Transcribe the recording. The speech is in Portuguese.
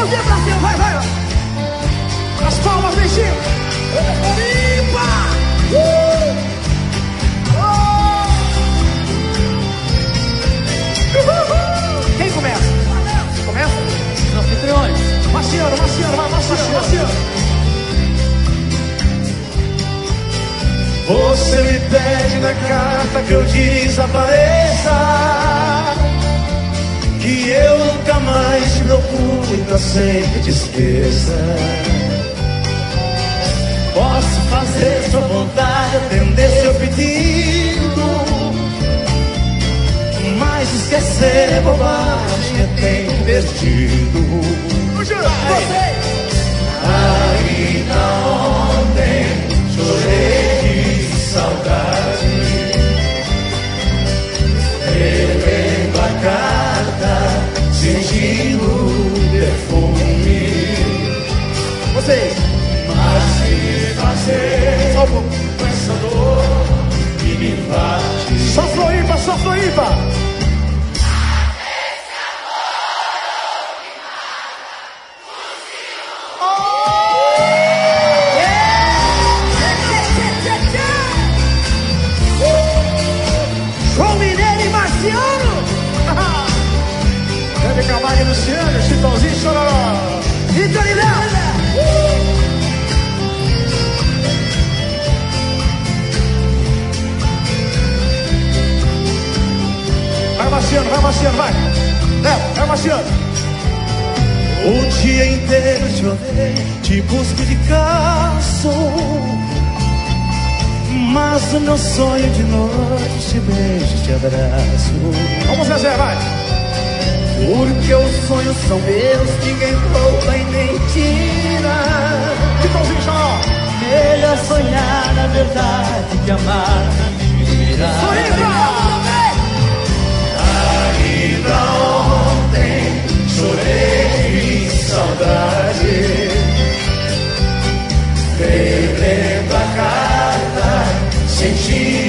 mãozinha pra cima, vai, vai. As palmas, beijinho. Limpa! Quem começa? Começa? Os anfitriões. Marciano, vai, Marciano. Você me pede na carta que eu desapareça, que eu nunca mais te procure, pra sempre te esqueça. Posso fazer sua vontade, atender seu pedido, mas esquecer é bobagem, é tempo perdido. Ainda ontem chorei de saudade, relendo a carta, sentindo o perfume. Vocês. Mas se fazer com essa dor que me bate. Só Floripa, só Floripa. Camargo e Luciano, Chitãozinho e Chororó. Vitor e Léo. Vai, Marciano, vai. Léo, vai, Marciano. O dia inteiro te olhei, te busco de caço, mas o meu sonho de noite te beijo, te abraço. Vamos, Zezé, vai. Porque os sonhos são meus, ninguém rouba e nem tira. Chitãozinho, Chororó. Melhor sonhar na verdade que amar na mentira. Ainda ontem chorei de saudade, relendo a carta, senti